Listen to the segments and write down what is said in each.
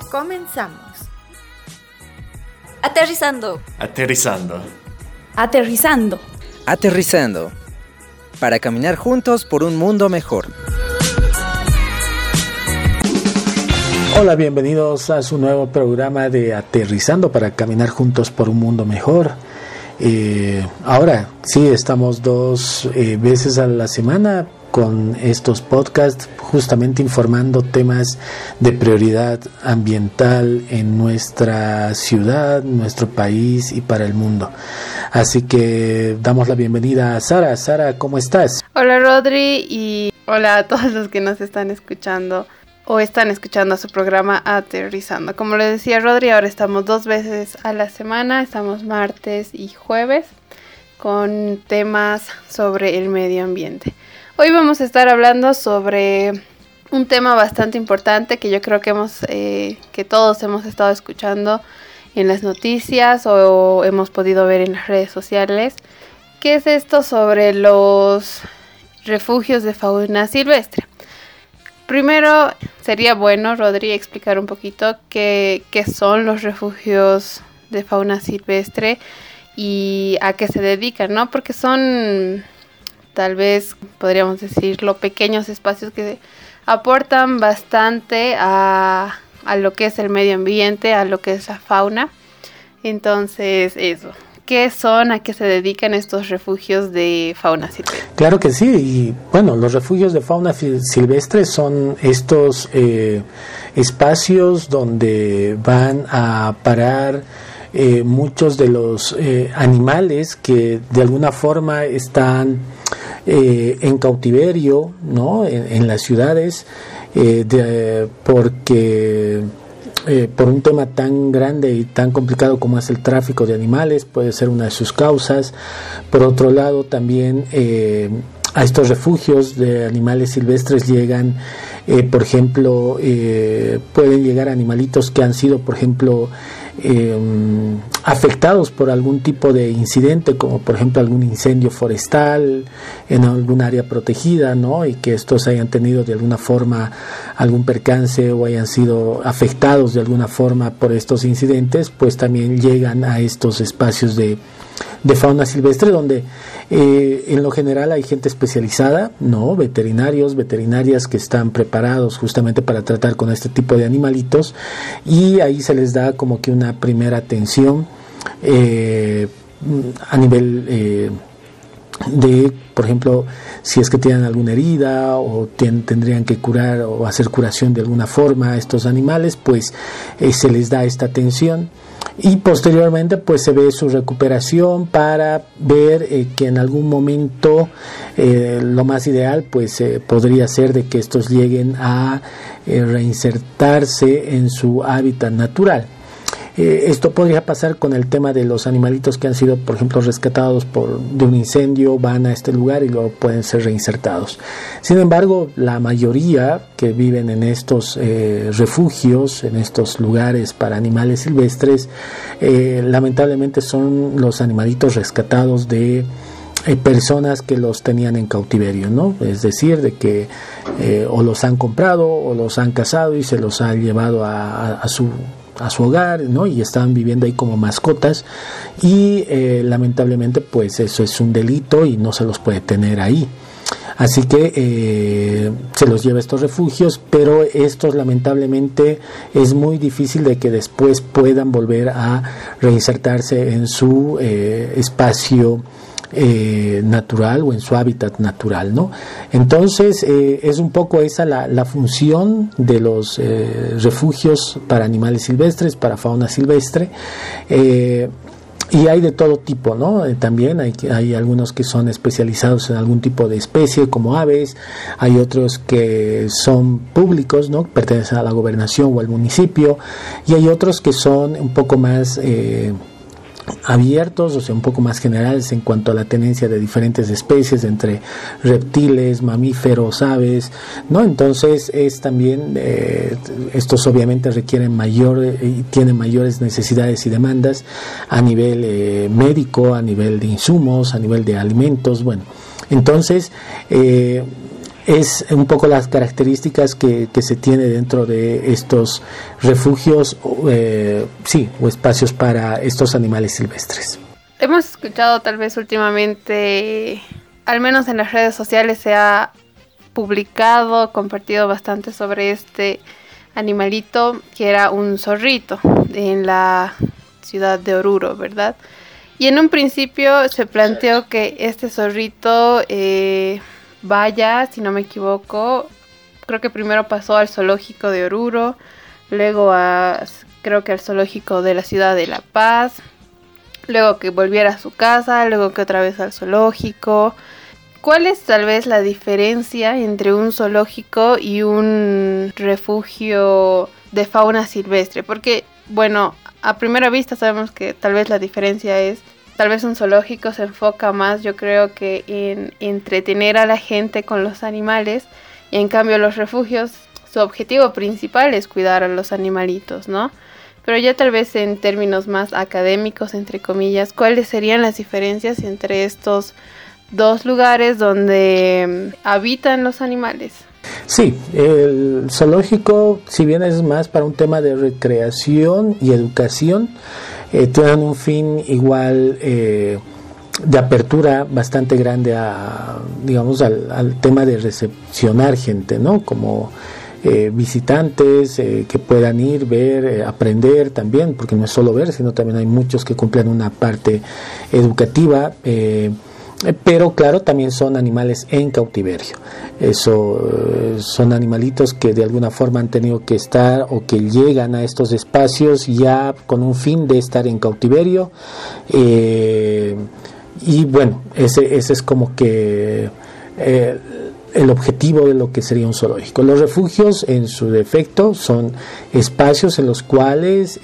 Comenzamos. Aterrizando. Aterrizando. Aterrizando. Aterrizando. Para caminar juntos por un mundo mejor. Hola, bienvenidos a su nuevo programa de Aterrizando para caminar juntos por un mundo mejor. Ahora sí, estamos 2 veces a la semana con estos podcasts, justamente informando temas de prioridad ambiental en nuestra ciudad, nuestro país y para el mundo. Así que damos la bienvenida a Sara. Sara, ¿cómo estás? Hola Rodri y hola a todos los que nos están escuchando o están escuchando su programa Aterrizando. Como les decía Rodri, ahora estamos 2 veces a la semana, estamos martes y jueves con temas sobre el medio ambiente. Hoy vamos a estar hablando sobre un tema bastante importante que yo creo que que todos hemos estado escuchando en las noticias o hemos podido ver en las redes sociales. ¿Qué es esto sobre los refugios de fauna silvestre? Primero, sería bueno, Rodri, explicar un poquito qué son los refugios de fauna silvestre y a qué se dedican, ¿no? Porque son, tal vez podríamos decirlo, pequeños espacios que aportan bastante a lo que es el medio ambiente, a lo que es la fauna. Entonces, eso. ¿Qué son? ¿A qué se dedican estos refugios de fauna silvestre? Claro que sí, y bueno, los refugios de fauna silvestre son estos espacios donde van a parar muchos de los animales que de alguna forma están en cautiverio, ¿no? En las ciudades, porque por un tema tan grande y tan complicado como es el tráfico de animales, puede ser una de sus causas. Por otro lado, también a estos refugios de animales silvestres llegan, por ejemplo, pueden llegar animalitos que han sido, por ejemplo, afectados por algún tipo de incidente, como por ejemplo algún incendio forestal en algún área protegida, ¿no? Y que estos hayan tenido de alguna forma algún percance o hayan sido afectados de alguna forma por estos incidentes, pues también llegan a estos espacios de fauna silvestre, donde en lo general hay gente especializada, ¿no? Veterinarios, veterinarias que están preparados justamente para tratar con este tipo de animalitos, y ahí se les da como que una primera atención a nivel de, por ejemplo, si es que tienen alguna herida o tendrían que curar o hacer curación de alguna forma a estos animales, pues se les da esta atención. Y posteriormente pues se ve su recuperación para ver que en algún momento lo más ideal pues podría ser de que estos lleguen a reinsertarse en su hábitat natural. Esto podría pasar con el tema de los animalitos que han sido, por ejemplo, rescatados de un incendio, van a este lugar y luego pueden ser reinsertados. Sin embargo, la mayoría que viven en estos refugios, en estos lugares para animales silvestres, lamentablemente son los animalitos rescatados de personas que los tenían en cautiverio, ¿no? Es decir, de que o los han comprado o los han cazado y se los ha llevado a su hogar, ¿no? Y están viviendo ahí como mascotas y lamentablemente pues eso es un delito y no se los puede tener ahí. Así que se los lleva a estos refugios, pero estos lamentablemente es muy difícil de que después puedan volver a reinsertarse en su espacio natural o en su hábitat natural, ¿no? Entonces es un poco esa la función de los refugios para animales silvestres, para fauna silvestre, y hay de todo tipo, ¿no? También hay algunos que son especializados en algún tipo de especie como aves, hay otros que son públicos, ¿no? Pertenecen a la gobernación o al municipio, y hay otros que son un poco más abiertos, o sea, un poco más generales en cuanto a la tenencia de diferentes especies entre reptiles, mamíferos, aves, ¿no? Entonces es también estos obviamente requieren y tienen mayores necesidades y demandas a nivel médico, a nivel de insumos, a nivel de alimentos, bueno. Entonces es un poco las características que se tiene dentro de estos refugios, o espacios para estos animales silvestres. Hemos escuchado tal vez últimamente, al menos en las redes sociales se ha publicado, compartido bastante sobre este animalito que era un zorrito en la ciudad de Oruro, ¿verdad? Y en un principio se planteó que este zorrito vaya, si no me equivoco, creo que primero pasó al zoológico de Oruro, luego creo que al zoológico de la ciudad de La Paz, luego que volviera a su casa, luego que otra vez al zoológico. ¿Cuál es tal vez la diferencia entre un zoológico y un refugio de fauna silvestre? Porque, bueno, a primera vista sabemos que tal vez la diferencia es, tal vez un zoológico se enfoca más, yo creo que en entretener a la gente con los animales, y en cambio los refugios, su objetivo principal es cuidar a los animalitos, ¿no? Pero ya tal vez en términos más académicos, entre comillas, ¿cuáles serían las diferencias entre estos dos lugares donde habitan los animales? Sí, el zoológico, si bien es más para un tema de recreación y educación, tienen un fin igual de apertura bastante grande al tema de recepcionar gente, ¿no? Como visitantes que puedan ir, ver, aprender también, porque no es solo ver, sino también hay muchos que cumplen una parte educativa. Pero claro, también son animales en cautiverio. Son animalitos que de alguna forma han tenido que estar o que llegan a estos espacios ya con un fin de estar en cautiverio. Y bueno, ese es como que el objetivo de lo que sería un zoológico. Los refugios, en su defecto, son espacios en los cuales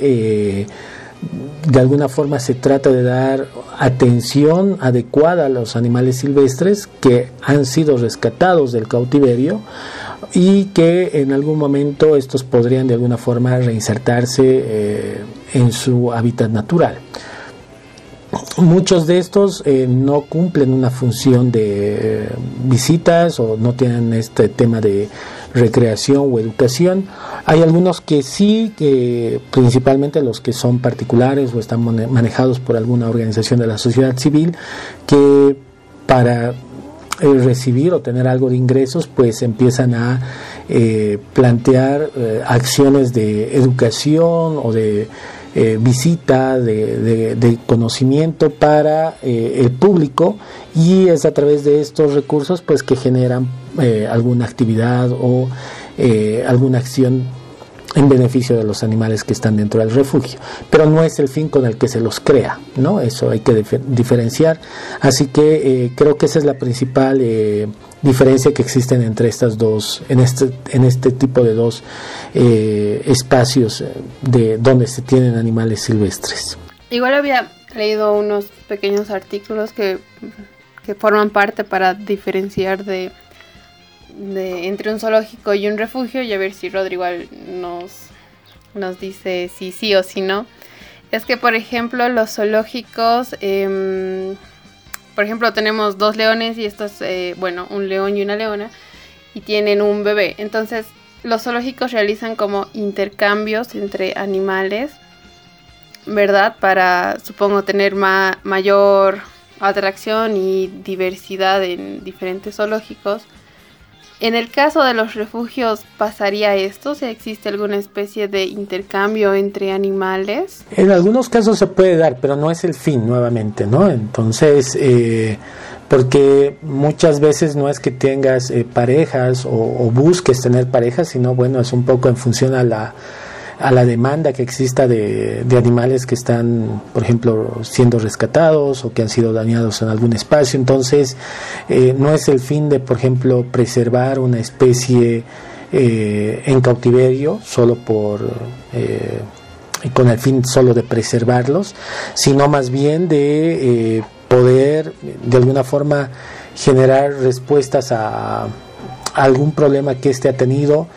de alguna forma se trata de dar atención adecuada a los animales silvestres que han sido rescatados del cautiverio y que en algún momento estos podrían de alguna forma reinsertarse en su hábitat natural. Muchos de estos no cumplen una función de visitas o no tienen este tema de recreación o educación. Hay algunos que sí, que principalmente los que son particulares o están manejados por alguna organización de la sociedad civil, que para recibir o tener algo de ingresos pues empiezan a plantear acciones de educación o de visita, de conocimiento para el público, y es a través de estos recursos pues que generan alguna actividad o alguna acción en beneficio de los animales que están dentro del refugio, pero no es el fin con el que se los crea, ¿no? Eso hay que diferenciar, así que creo que esa es la principal diferencia que existen entre estas dos, en este tipo de dos espacios de donde se tienen animales silvestres. Igual había leído unos pequeños artículos que forman parte para diferenciar entre un zoológico y un refugio, y a ver si Rodri igual nos dice si sí o si no. Es que, por ejemplo, los zoológicos, por ejemplo, tenemos 2 leones y estos, un león y una leona, y tienen un bebé. Entonces, los zoológicos realizan como intercambios entre animales, ¿verdad? Para, supongo, tener mayor atracción y diversidad en diferentes zoológicos. En el caso de los refugios, ¿pasaría esto? O sea, ¿existe alguna especie de intercambio entre animales? En algunos casos se puede dar, pero no es el fin nuevamente, ¿no? Entonces, porque muchas veces no es que tengas parejas o busques tener parejas, sino bueno, es un poco en función a la demanda que exista de animales que están, por ejemplo, siendo rescatados o que han sido dañados en algún espacio. Entonces, no es el fin de, por ejemplo, preservar una especie en cautiverio solo con el fin solo de preservarlos, sino más bien de poder de alguna forma generar respuestas a algún problema que éste ha tenido,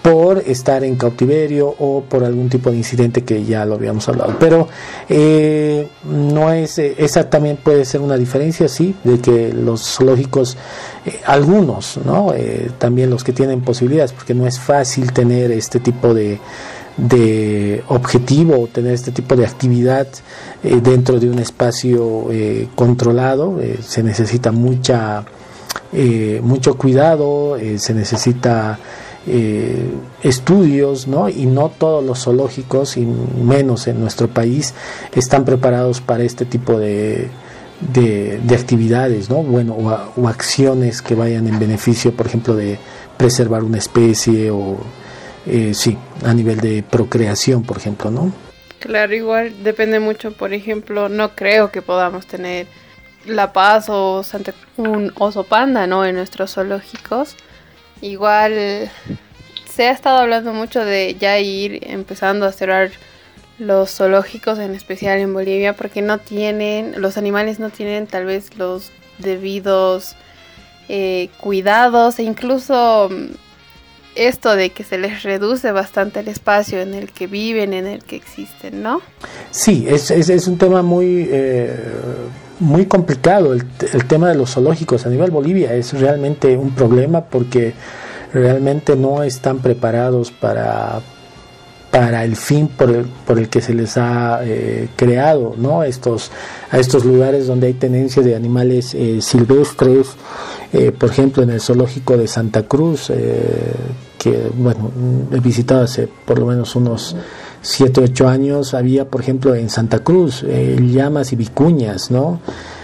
por estar en cautiverio o por algún tipo de incidente que ya lo habíamos hablado. Pero no es, esa también puede ser una diferencia, sí, de que los zoológicos, algunos, ¿no? También los que tienen posibilidades, porque no es fácil tener este tipo de objetivo o tener este tipo de actividad dentro de un espacio controlado. Se necesita mucho cuidado, se necesita estudios, ¿no? Y no todos los zoológicos, y menos en nuestro país, están preparados para este tipo de actividades, ¿no? Bueno, o acciones que vayan en beneficio, por ejemplo, de preservar una especie o sí, a nivel de procreación, por ejemplo, ¿no? Claro, igual depende mucho. Por ejemplo, no creo que podamos tener La Paz o un oso panda, ¿no? En nuestros zoológicos. Igual se ha estado hablando mucho de ya ir empezando a cerrar los zoológicos, en especial en Bolivia, porque los animales no tienen tal vez los debidos cuidados, e incluso esto de que se les reduce bastante el espacio en el que viven, en el que existen, ¿no? Sí, es un tema muy complicado. El tema de los zoológicos a nivel Bolivia es realmente un problema, porque realmente no están preparados para el fin por el que se les ha creado, ¿no? A estos lugares donde hay tenencia de animales silvestres. Por ejemplo, en el zoológico de Santa Cruz, que bueno, he visitado hace por lo menos unos 7 o 8 años, había, por ejemplo, en Santa Cruz llamas y vicuñas, ¿no?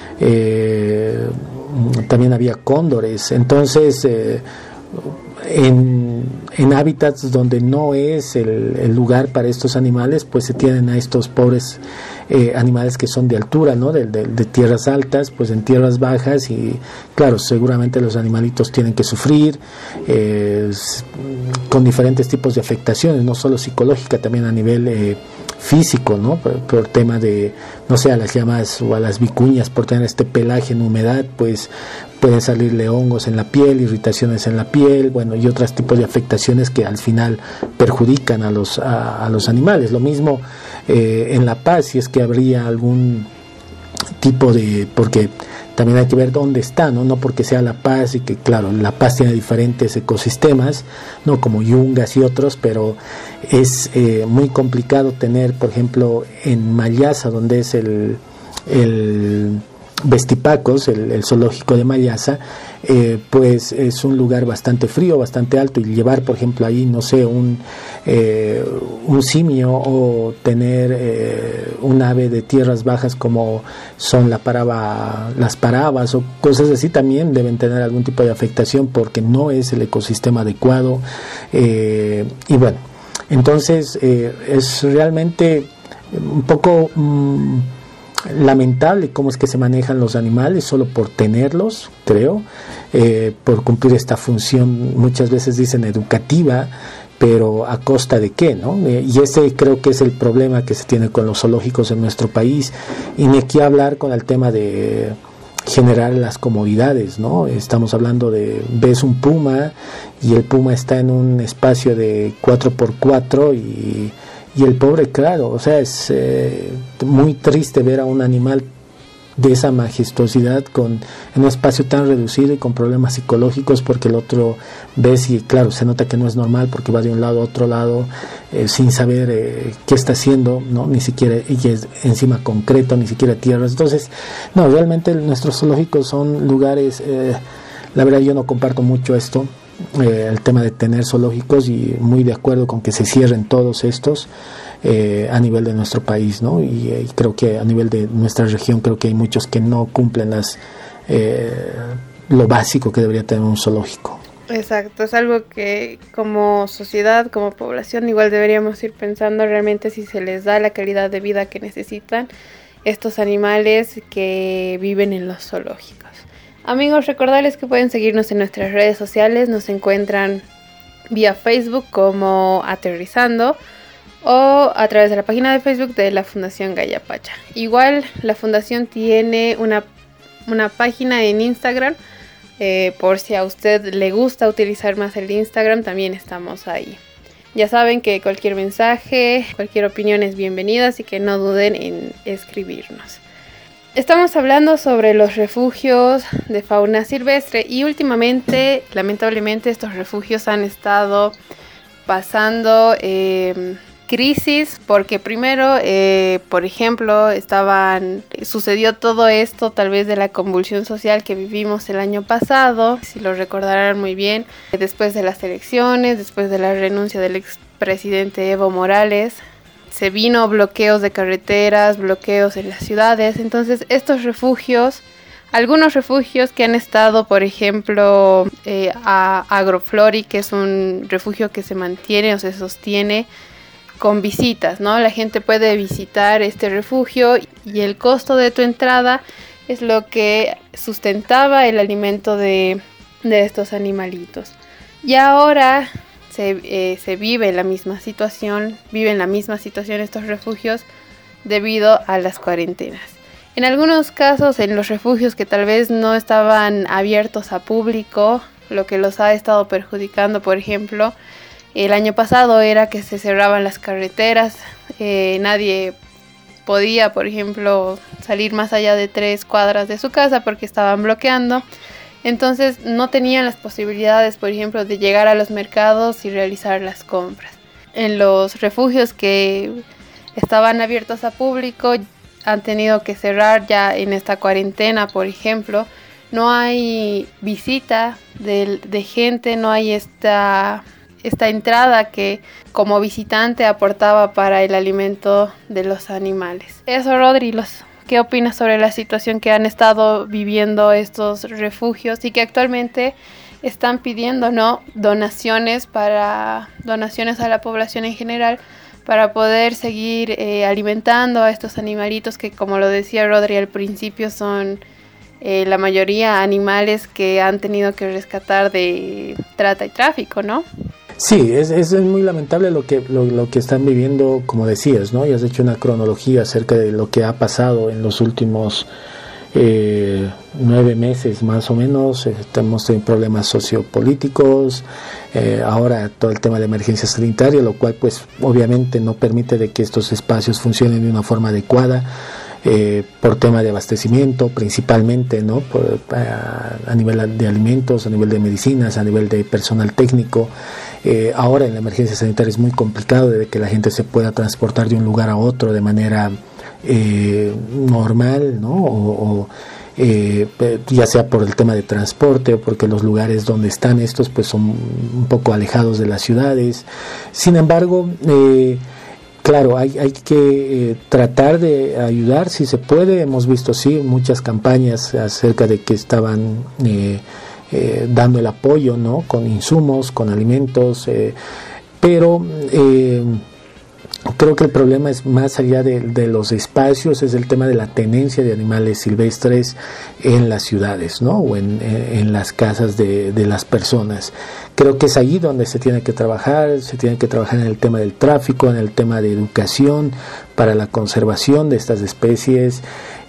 También había cóndores. Entonces, en hábitats donde no es el lugar para estos animales, pues se tienen a estos pobres animales que son de altura, ¿no? De tierras altas, pues en tierras bajas, y claro, seguramente los animalitos tienen que sufrir con diferentes tipos de afectaciones, no solo psicológica, también a nivel físico, ¿no? Por tema de, no sé, a las llamas o a las vicuñas, por tener este pelaje en humedad, pues pueden salirle hongos en la piel, irritaciones en la piel, bueno, y otros tipos de afectaciones que al final perjudican a los animales. Lo mismo en La Paz, si es que habría algún tipo de, porque también hay que ver dónde está, no porque sea La Paz, y que claro, La Paz tiene diferentes ecosistemas, no como Yungas y otros, pero es muy complicado tener, por ejemplo, en Mallasa, donde es el Vestipacos, el zoológico de Mallasa, pues es un lugar bastante frío, bastante alto, y llevar, por ejemplo, ahí, no sé, un simio, o tener un ave de tierras bajas como son las parabas o cosas así, también deben tener algún tipo de afectación, porque no es el ecosistema adecuado, y bueno, entonces es realmente un poco lamentable cómo es que se manejan los animales solo por tenerlos, creo, por cumplir esta función, muchas veces dicen educativa, pero ¿a costa de qué, no? Y ese creo que es el problema que se tiene con los zoológicos en nuestro país, y ni qué hablar con el tema de generar las comodidades, ¿no? Estamos hablando ves un puma, y el puma está en un espacio de 4x4, y el pobre, claro, o sea, es muy triste ver a un animal de esa majestuosidad en un espacio tan reducido y con problemas psicológicos, porque el otro ves y claro, se nota que no es normal, porque va de un lado a otro lado sin saber qué está haciendo, ¿no? Ni siquiera, y es encima concreto, ni siquiera tierras. Entonces, no, realmente nuestros zoológicos son lugares, la verdad yo no comparto mucho esto, el tema de tener zoológicos, y muy de acuerdo con que se cierren todos estos a nivel de nuestro país, ¿no? Y creo que a nivel de nuestra región, creo que hay muchos que no cumplen lo básico que debería tener un zoológico. Exacto, es algo que como sociedad, como población, igual deberíamos ir pensando realmente si se les da la calidad de vida que necesitan estos animales que viven en los zoológicos. Amigos, recordarles que pueden seguirnos en nuestras redes sociales. Nos encuentran vía Facebook como Aterrizando, o a través de la página de Facebook de la Fundación Gallapacha. Igual la fundación tiene una página en Instagram, por si a usted le gusta utilizar más el Instagram, también estamos ahí. Ya saben que cualquier mensaje, cualquier opinión es bienvenida, así que no duden en escribirnos. Estamos hablando sobre los refugios de fauna silvestre y últimamente, lamentablemente, estos refugios han estado pasando crisis porque primero, por ejemplo, sucedió todo esto tal vez de la convulsión social que vivimos el año pasado, si lo recordarán muy bien, después de las elecciones, después de la renuncia del expresidente Evo Morales. Se vino bloqueos de carreteras, bloqueos en las ciudades. Entonces estos refugios, algunos refugios que han estado, por ejemplo, a Agroflori, que es un refugio que se mantiene o se sostiene con visitas, ¿no? La gente puede visitar este refugio y el costo de tu entrada es lo que sustentaba el alimento de estos animalitos. Y ahora se vive la misma situación, viven la misma situación estos refugios debido a las cuarentenas. En algunos casos, en los refugios que tal vez no estaban abiertos a público, lo que los ha estado perjudicando, por ejemplo, el año pasado era que se cerraban las carreteras, nadie podía, por ejemplo, salir más allá de 3 cuadras de su casa porque estaban bloqueando. Entonces no tenían las posibilidades, por ejemplo, de llegar a los mercados y realizar las compras. En los refugios que estaban abiertos a público han tenido que cerrar ya en esta cuarentena, por ejemplo. No hay visita de gente, no hay esta entrada que como visitante aportaba para el alimento de los animales. Eso, Rodri, ¿qué opinas sobre la situación que han estado viviendo estos refugios y que actualmente están pidiendo, ¿no?, donaciones a la población en general para poder seguir alimentando a estos animalitos que, como lo decía Rodri al principio, son la mayoría animales que han tenido que rescatar de trata y tráfico, ¿no? Sí, es muy lamentable lo que están viviendo, como decías, ¿no? Y has hecho una cronología acerca de lo que ha pasado en los últimos 9 meses más o menos. Estamos en problemas sociopolíticos, ahora todo el tema de emergencia sanitaria, lo cual pues obviamente no permite de que estos espacios funcionen de una forma adecuada. Por tema de abastecimiento principalmente, ¿no? A nivel de alimentos, a nivel de medicinas, a nivel de personal técnico. Ahora en la emergencia sanitaria es muy complicado de que la gente se pueda transportar de un lugar a otro de manera normal, ¿no? Ya sea por el tema de transporte o porque los lugares donde están estos pues son un poco alejados de las ciudades. Sin embargo, claro, hay que tratar de ayudar si se puede. Hemos visto, sí, muchas campañas acerca de que estaban dando el apoyo, ¿no?, con insumos, con alimentos, pero creo que el problema es más allá de los espacios, es el tema de la tenencia de animales silvestres en las ciudades, ¿no?, o en las casas de las personas. Creo que es allí donde se tiene que trabajar en el tema del tráfico, en el tema de educación para la conservación de estas especies.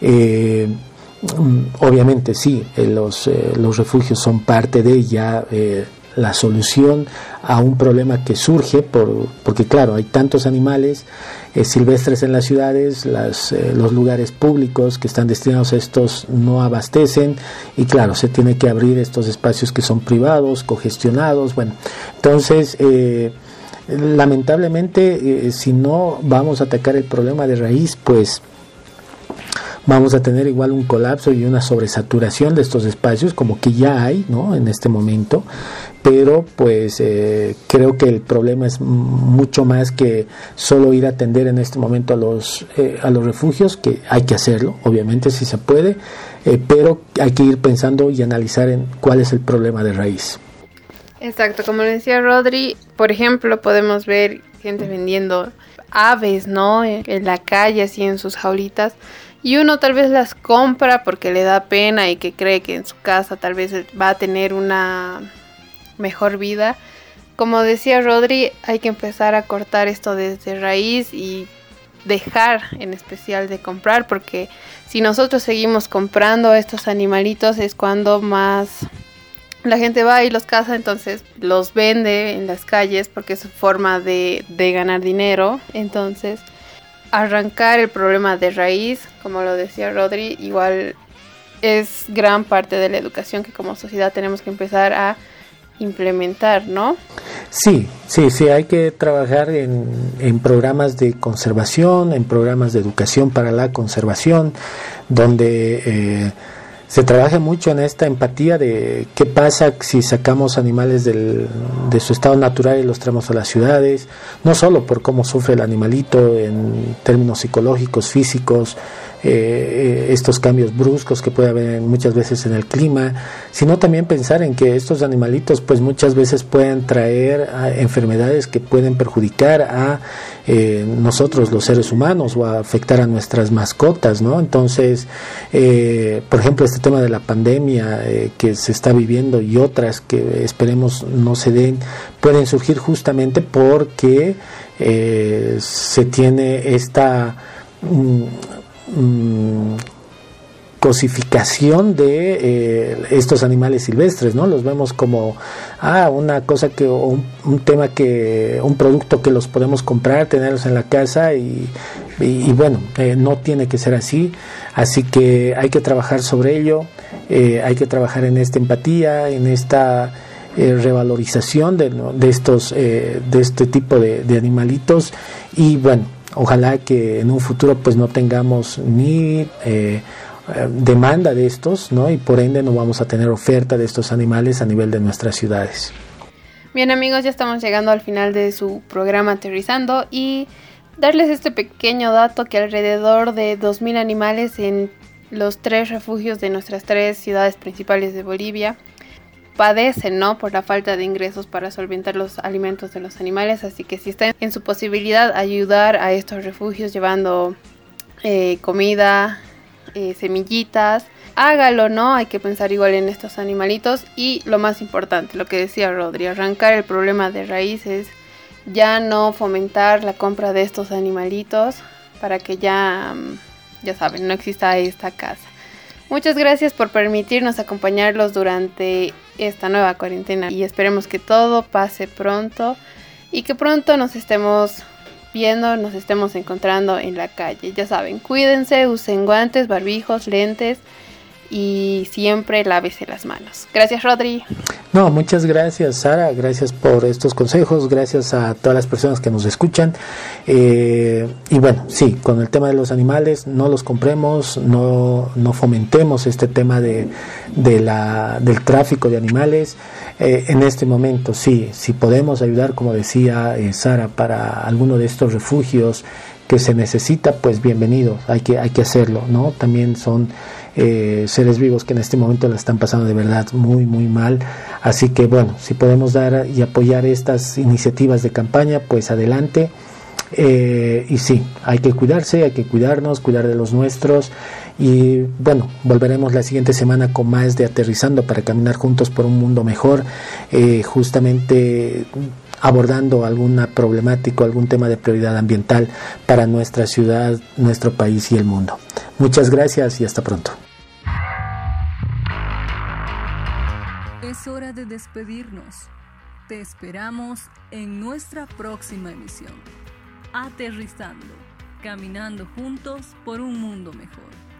Obviamente sí, los refugios son parte de ya la solución a un problema que surge porque claro, hay tantos animales silvestres en las ciudades, los lugares públicos que están destinados a estos no abastecen y claro, se tiene que abrir estos espacios que son privados, congestionados. Bueno, entonces lamentablemente si no vamos a atacar el problema de raíz, pues vamos a tener igual un colapso y una sobresaturación de estos espacios, como que ya hay, ¿no?, en este momento. Pero pues creo que el problema es mucho más que solo ir a atender en este momento a los refugios, que hay que hacerlo, obviamente si se puede, pero hay que ir pensando y analizar en cuál es el problema de raíz. Exacto, como decía Rodri, por ejemplo, podemos ver gente vendiendo aves, ¿no?, en la calle, así en sus jaulitas. Y uno tal vez las compra porque le da pena y que cree que en su casa tal vez va a tener una mejor vida. Como decía Rodri, hay que empezar a cortar esto desde raíz y dejar en especial de comprar, porque si nosotros seguimos comprando estos animalitos es cuando más la gente va y los caza, entonces los vende en las calles porque es su forma de ganar dinero. Entonces, arrancar el problema de raíz, como lo decía Rodri, igual es gran parte de la educación que como sociedad tenemos que empezar a implementar, ¿no? Sí, hay que trabajar en programas de conservación, en programas de educación para la conservación, donde se trabaja mucho en esta empatía de qué pasa si sacamos animales de su estado natural y los traemos a las ciudades, no solo por cómo sufre el animalito en términos psicológicos, físicos, estos cambios bruscos que puede haber muchas veces en el clima, sino también pensar en que estos animalitos pues muchas veces pueden traer enfermedades que pueden perjudicar a nosotros los seres humanos o a afectar a nuestras mascotas, ¿no? Entonces, por ejemplo, este tema de la pandemia que se está viviendo y otras que esperemos no se den, pueden surgir justamente porque se tiene esta cosificación de estos animales silvestres, ¿no? Los vemos como una cosa que un tema que un producto que los podemos comprar, tenerlos en la casa y bueno, no tiene que ser así que hay que trabajar sobre ello, hay que trabajar en esta empatía, en esta revalorización de este tipo de animalitos y bueno, ojalá que en un futuro pues no tengamos ni demanda de estos, ¿no? Y por ende no vamos a tener oferta de estos animales a nivel de nuestras ciudades. Bien amigos, ya estamos llegando al final de su programa Aterrizando y darles este pequeño dato que alrededor de 2.000 animales en los 3 refugios de nuestras 3 ciudades principales de Bolivia padecen, ¿no? Por la falta de ingresos para solventar los alimentos de los animales, así que si está en su posibilidad ayudar a estos refugios llevando comida, semillitas, hágalo, ¿no? Hay que pensar igual en estos animalitos y lo más importante, lo que decía Rodri, arrancar el problema de raíces, ya no fomentar la compra de estos animalitos para que ya saben, no exista esta caza. Muchas gracias por permitirnos acompañarlos durante esta nueva cuarentena y esperemos que todo pase pronto y que pronto nos estemos viendo, nos estemos encontrando en la calle. Ya saben, cuídense, usen guantes, barbijos, lentes y siempre lávese las manos. Gracias, Rodri. No, muchas gracias, Sara, gracias por estos consejos, gracias a todas las personas que nos escuchan. Y bueno, sí, con el tema de los animales, no los compremos, no fomentemos este tema del tráfico de animales. En este momento, sí, si podemos ayudar, como decía Sara, para alguno de estos refugios que se necesita, pues bienvenido, hay que hacerlo, ¿no? También son seres vivos que en este momento la están pasando de verdad muy muy mal, así que bueno, si podemos dar y apoyar estas iniciativas de campaña, pues adelante. Y sí, hay que cuidarse, hay que cuidarnos, cuidar de los nuestros y bueno, volveremos la siguiente semana con más de Aterrizando para caminar juntos por un mundo mejor, justamente abordando alguna problemática, algún tema de prioridad ambiental para nuestra ciudad, nuestro país y el mundo. Muchas gracias y hasta pronto. Es hora de despedirnos. Te esperamos en nuestra próxima emisión. Aterrizando, caminando juntos por un mundo mejor.